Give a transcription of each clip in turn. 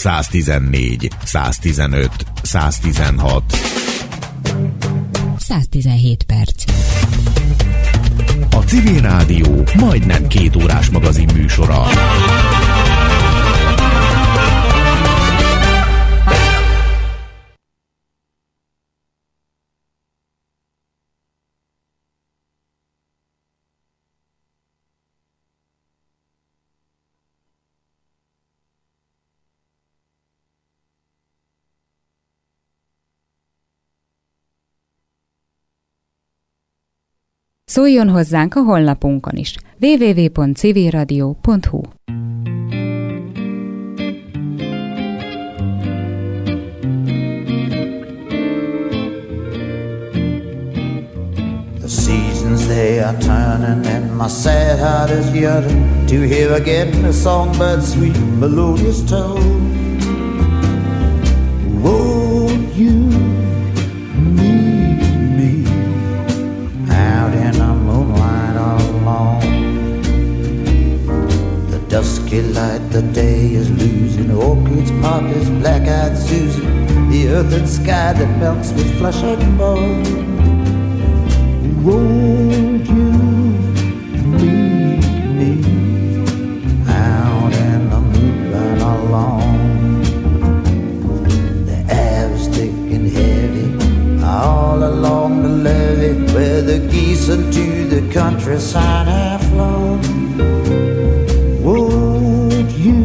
114, 115, 116. 117 perc. A Civil Rádió majdnem 2 órás magazin műsora. Szóljon hozzánk a honlapunkon is. www.civilradio.hu. The seasons they are turning and my sad heart is yearning to hear again the songbird's sweet melodious tone. Won't you dusky light, the day is losing. Orchids, poppies, black-eyed Susie, the earth and sky that melts with flesh and bone. Won't you meet me out in the moonlight alone? The air is thick and heavy all along the levee where the geese into the countryside have flown. Won't you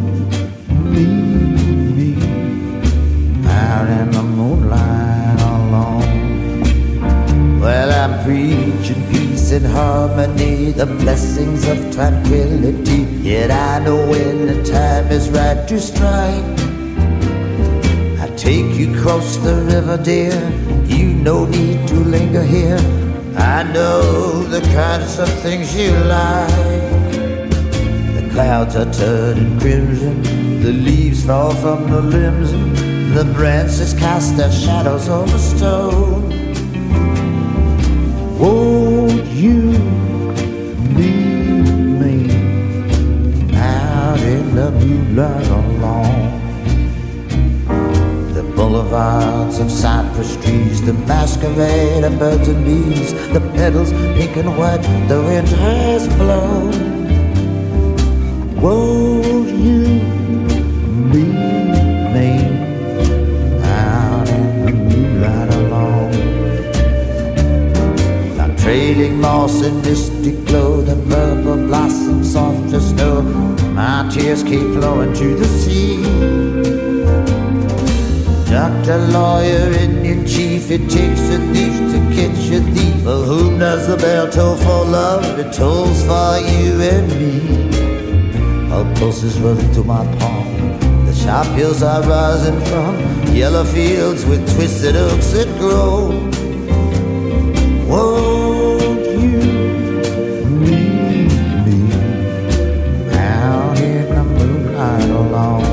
meet me out in the moonlight alone? Well, I'm preaching peace and harmony, the blessings of tranquility. Yet I know when the time is right to strike. I take you across the river, dear. You no need to linger here. I know the kinds of things you like. Clouds are turning crimson, the leaves fall from the limbs, the branches cast their shadows on the stone. Won't you meet me out in the moonlight alone? The boulevards of cypress trees, the masquerade of birds and bees, the petals pink and white, the wind has blown. Won't you meet me out in the moonlight alone? I'm trailing moss and misty glow, the purple blossoms soft as snow. My tears keep flowing to the sea. Doctor, lawyer, Indian chief, it takes a thief to catch a thief. For whom does the bell toll for love? It tolls for you and me. Our pulses running to my palm. The sharp hills are rising from yellow fields with twisted oaks that grow. Won't you meet me out in the moonlight alone?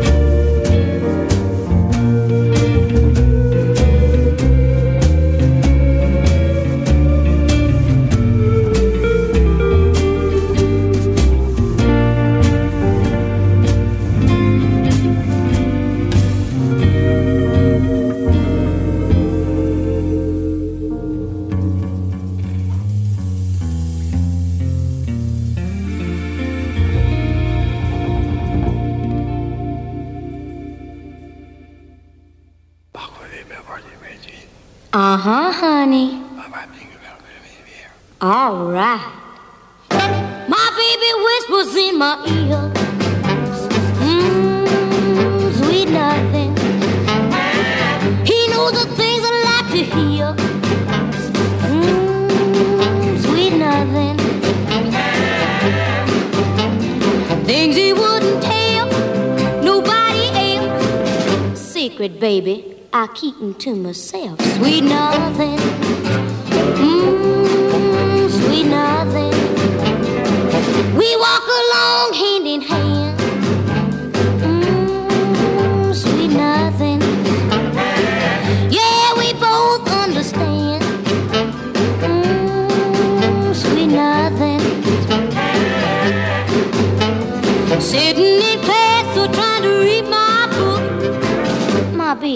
Uh-huh, honey. All right. My baby whispers in my ear. Sweet nothing. He knows the things I like to hear. Sweet nothing. Things he wouldn't tell nobody else. Secret, baby, I keep them to myself. Sweet nothing. Sweet nothing. We walk along hand in hand. Sweet nothing. Yeah, we both understand. Sweet nothing. Sitting in class or trying to read my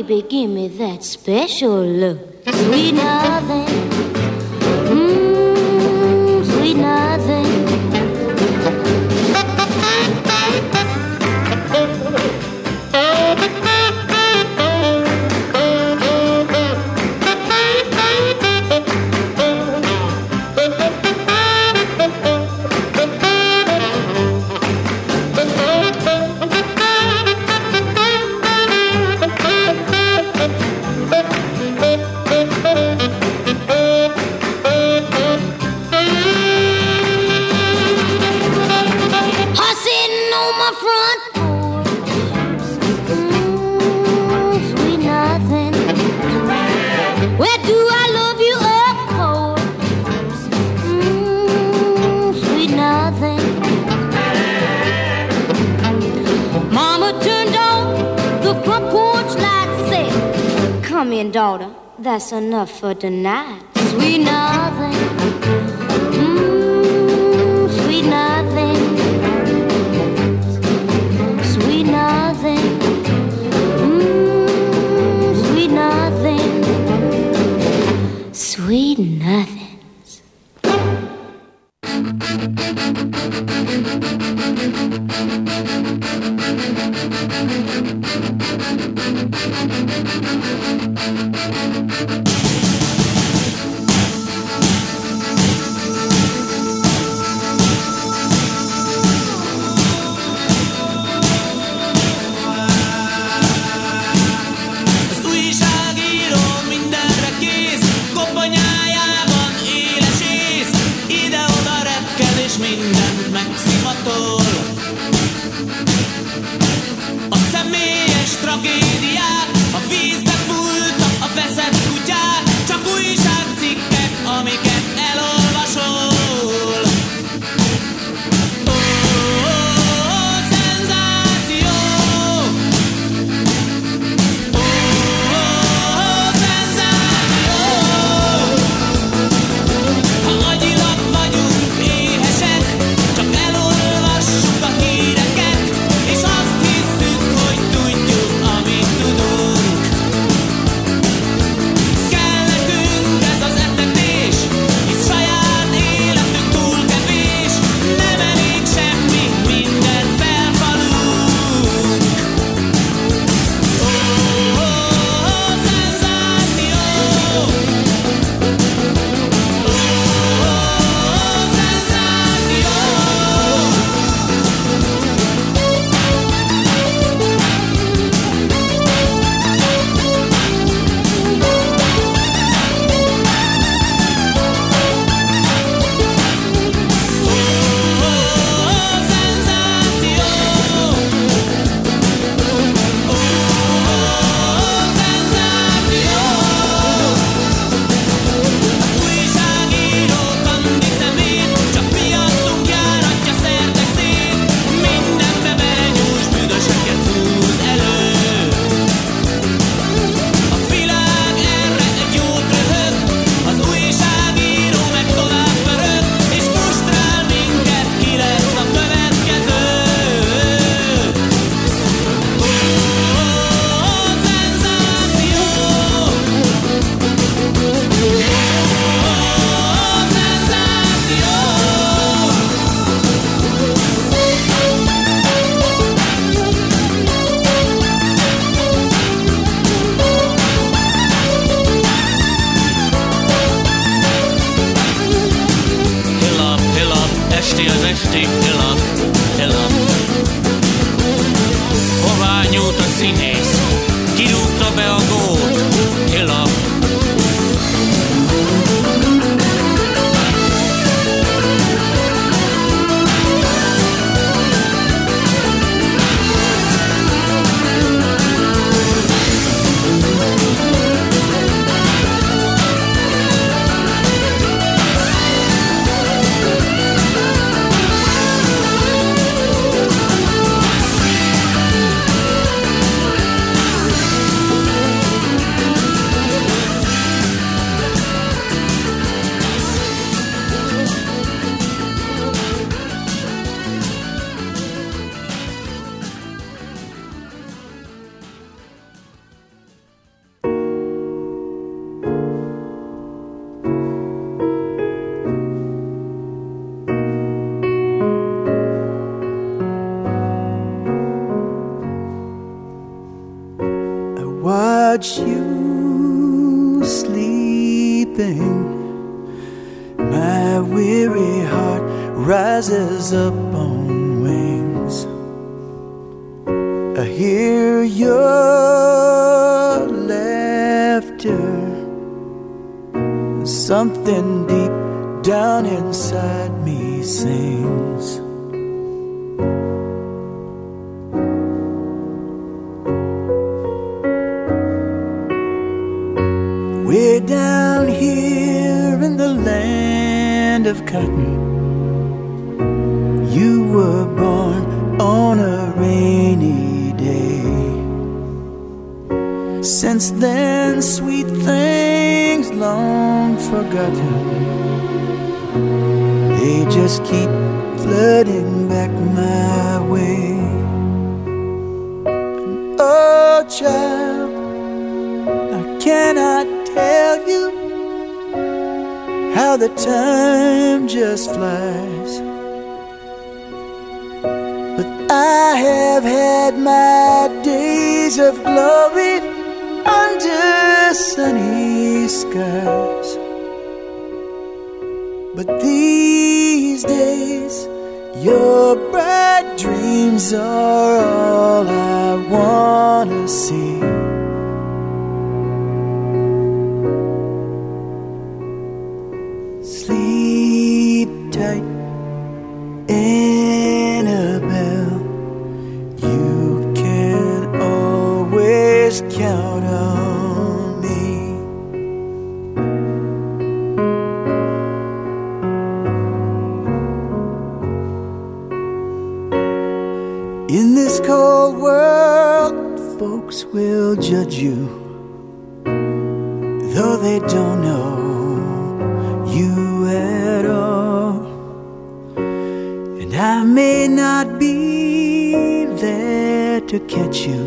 baby, give me that special look. Sweet nothing, sweet nothing. Come in, daughter, that's enough for tonight. Sweet nothing, sweet nothing, sweet nothing, sweet nothing, sweet nothing. watch you sleeping, my weary heart rises up on wings. I hear your laughter, something deep down inside me sings. Way down here in the land of cotton, you were born on a rainy day. Since then, sweet things long forgotten, they just keep flooding back my way. Oh, child, I cannot tell you how the time just flies, but I have had my days of glory under sunny skies. But these days, your bright dreams are all I wanna see. Sleep tight, Annabelle. You can always count on me. In this cold world, folks will judge you, though they don't know you at all. And I may not be there to catch you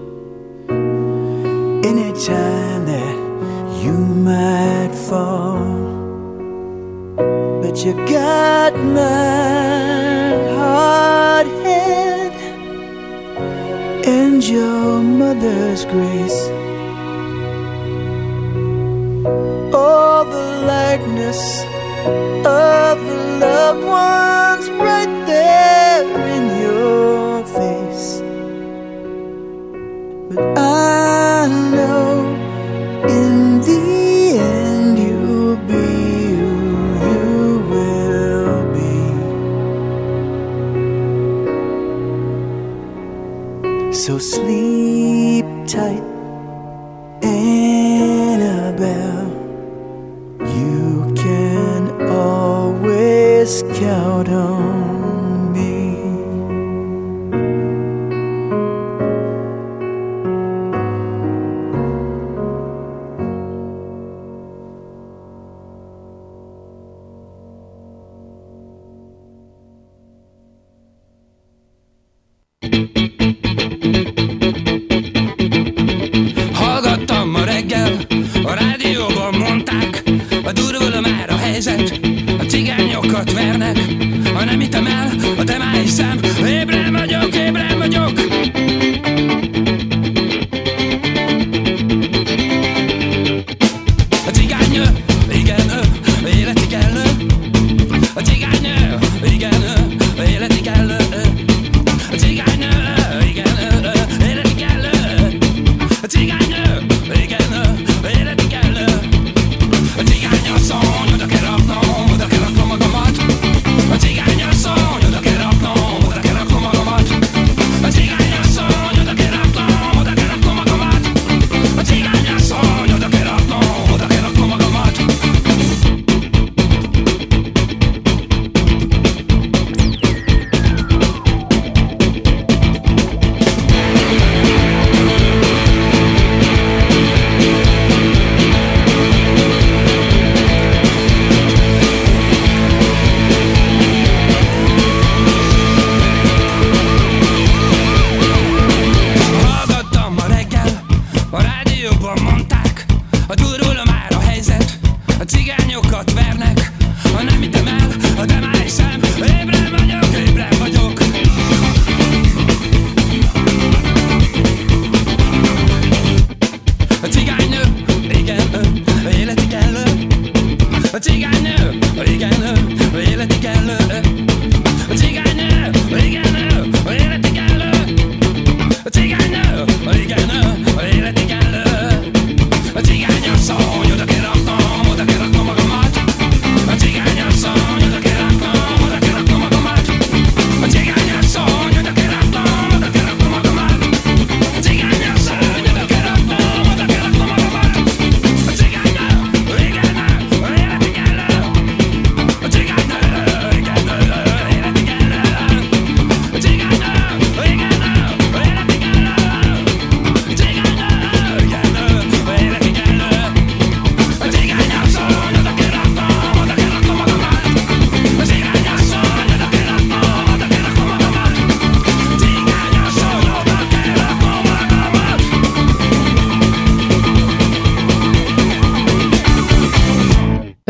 anytime that you might fall, but you got my hard head and your mother's grace. All the likeness of the loved ones right there in your face. But I know in the end you'll be who you will be. So sleep tight, Annabelle. You can always count on me. Hallgattam ma reggel, a rádióban mondták, a durvul már a helyzet, a cigányokat vernek, a nem itt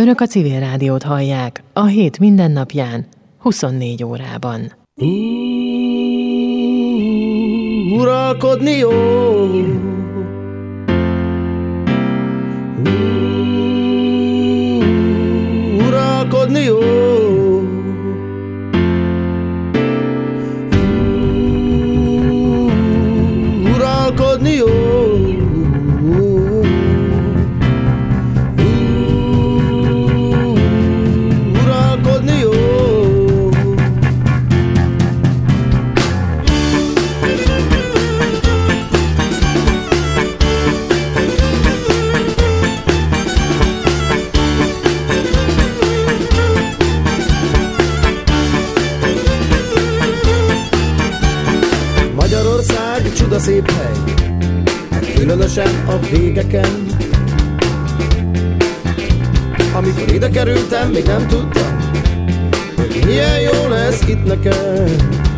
Önök a Civil Rádiót hallják a hét mindennapján, 24 órában. Uralkodni jó, uralkodni jó, uralkodni jó. Csuda szép hely, különösen a végeken. Amikor ide kerültem, még nem tudtam, hogy milyen jó lesz itt nekem.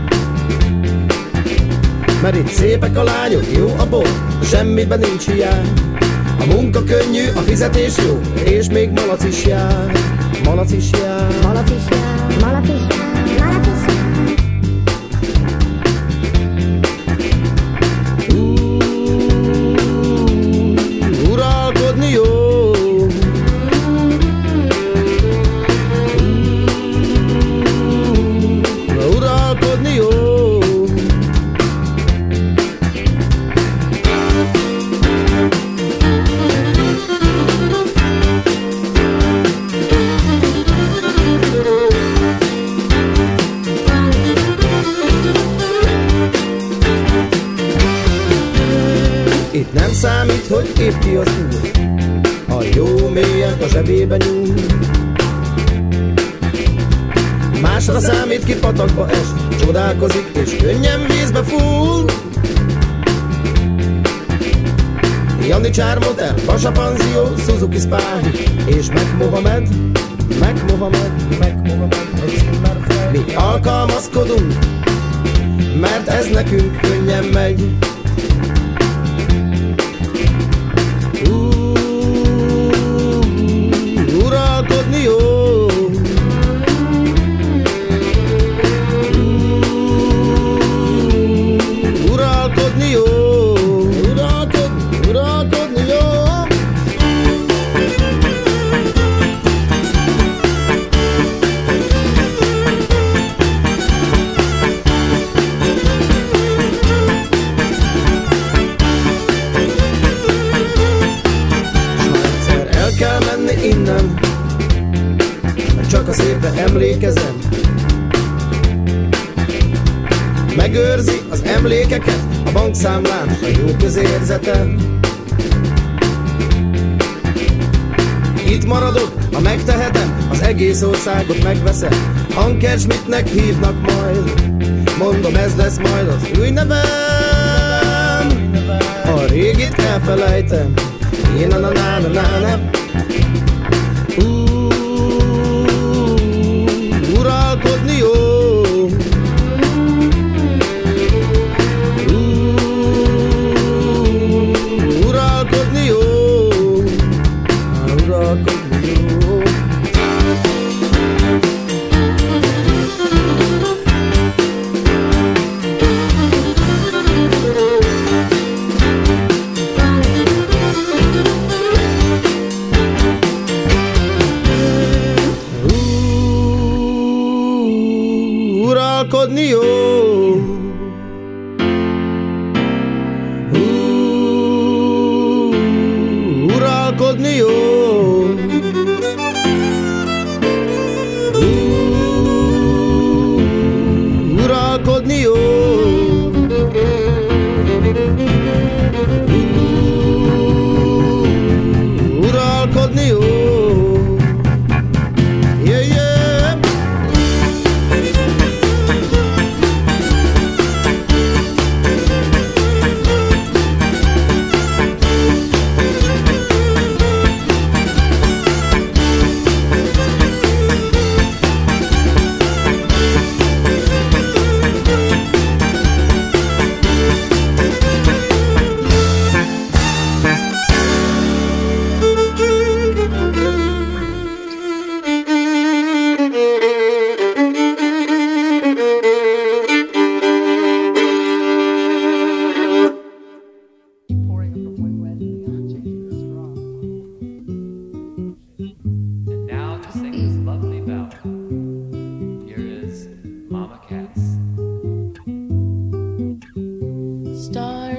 Mert itt szépek a lányok, jó a bor, semmiben nincs hiány. A munka könnyű, a fizetés jó, és még malac is jár. Malac is jár, malac is jár, malac is jár. Számít, hogy épp ki az úr, a jó mélyen a zsebébe nyúl. Másra számít, ki patakba es, csodálkozik és könnyen vízbe full. Janicsár Motel, Basa Panzió, Suzuki Spáhi és Mac Mohamed. Mi alkalmazkodunk, mert ez nekünk könnyen megy. Uralkodni jó, uralkodni jó, uralkodni jó. El kell menni innen, csak a szépre emlékezem. Megőrzi az emlékeket a bankszámlán, a jó közérzetem. Itt maradok, ha megtehetem, az egész országot megveszem. Anker Schmidtnek hívnak majd, mondom, ez lesz majd az új nevem. A régit elfelejtem, én nem. Uralkodni jó, uralkodni jó, uralkodni jó. Uralkodni jó, uralkodni jó, uralkodni jó, uralkodni jó.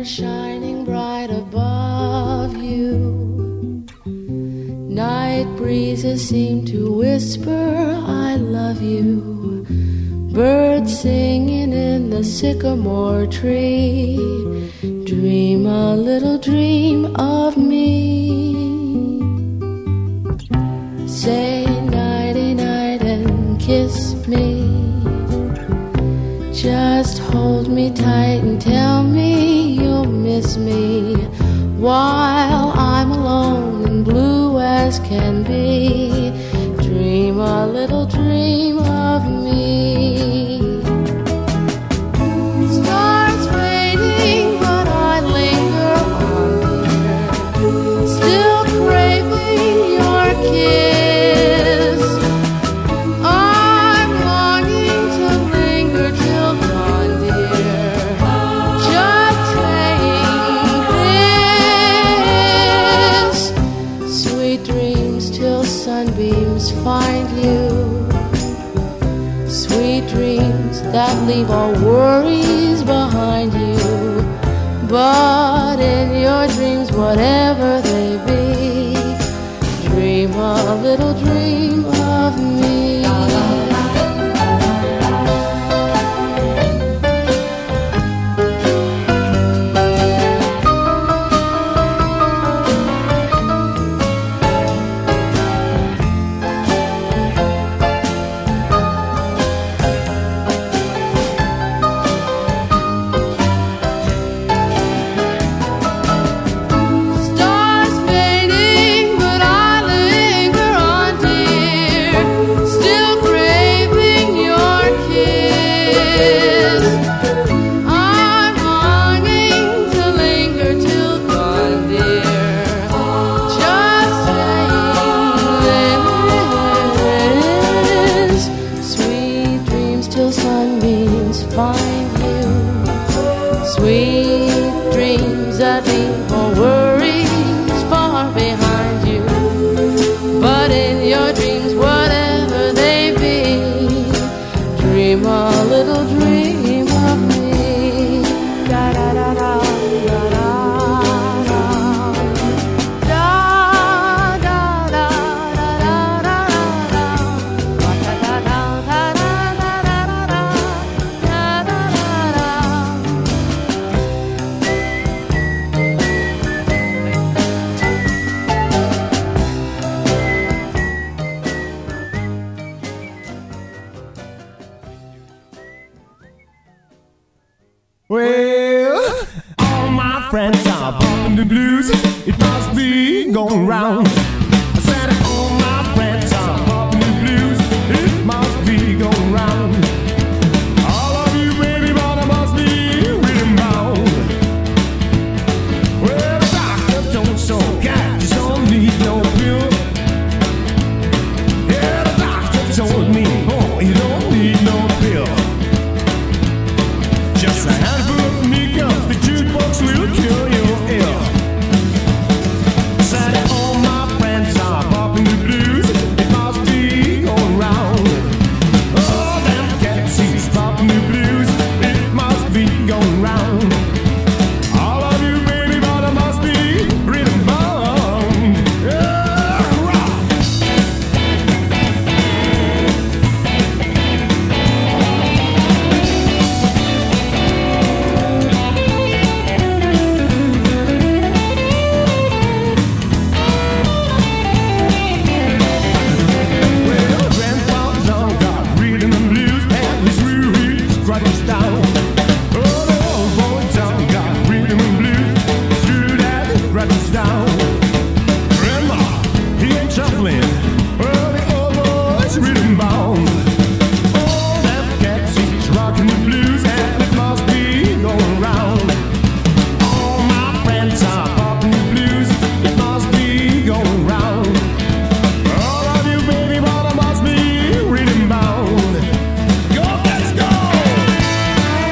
stars shining bright above you. Night breezes seem to whisper, I love you. Birds singing in the sycamore tree. Dream a little dream of me. Say nighty-night and kiss me. Just hold me tight and tell me you'll miss me while I'm alone and blue as can be. Dream a little dream of me. Stars fading, but I linger on, dear, still craving your kiss. I'm longing to linger till dawn, dear, just saying this. Sweet dreams till sunbeams find you. Sweet dreams that leave all worries behind you. But in your dreams, whatever they be, dream a little dream of me. Stars fading, but I linger on, dear, still craving your kiss. I'm longing to linger till dawn, dear, just saying this. Sweet dreams till sunbeams find you. Sweet dreams that leave all worries far behind you. But in your dreams, whatever they be, dream a little dream of me. Da da da da da da da. Da da da da da da da. Da da da da da da da da da. Da da da da. Well, all my friends are bumping the blues. It must be going round. I said all my friends are bumping the blues. It must be going round. All of you baby but I must be rhythm bound. Well, the doctor told so cats don't need no pill. Yeah, the doctor told me, oh, you don't need no pill. Just a handful of Migos, the jukebox will kill your ill. Said all my friends are popping the blues. It must be going round. All them cats is popping the blues. It must be going round. All of you baby, but I must be rhythm bound. Yeah, rock. Well, grandpa's on got rhythm and blues, and his Rudy's crutches down. Oh, the old boy's on got rhythm and blues, through that crutches down. Grandma, he ain't shuffling. Well, the old boy's rhythm bound. All them cats he's rocking the blues, and it must be going round. All my friends are popping the blues. It must be going round. All of you baby, but I must be rhythm bound. Go, let's go!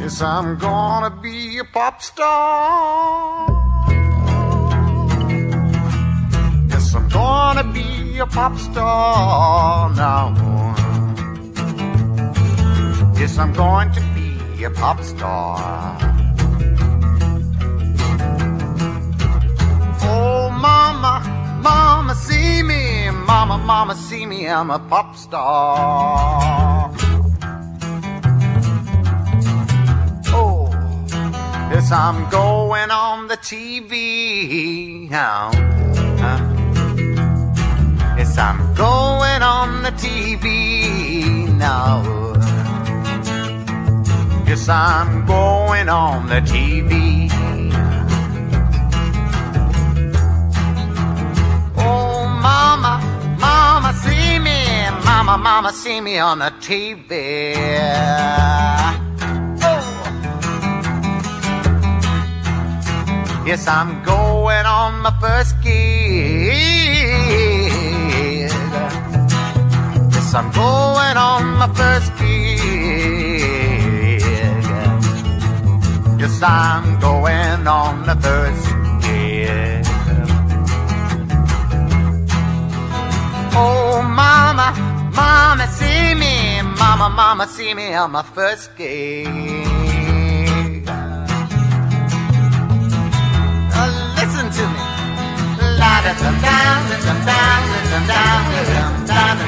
Yes, I'm gonna be a pop star. Yes, I'm gonna be a pop star now. Yes, I'm going to be a pop star. Oh, mama, mama, see me. Mama, mama, see me. I'm a pop star. Oh, yes, I'm going on the TV. Yes, I'm going on the TV now. Yes, I'm going on the TV. Oh, mama, mama, see me. Mama, mama, see me on the TV. Oh. Yes, I'm going on my first gig. Yes, I'm going on my first gig. Yes, I'm going on the first gig. Oh, mama, mama, see me. Mama, mama, see me on my first gig. Listen to me. La da da da da da da da da da da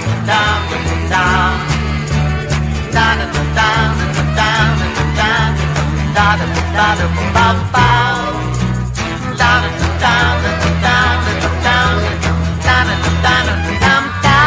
da da da da.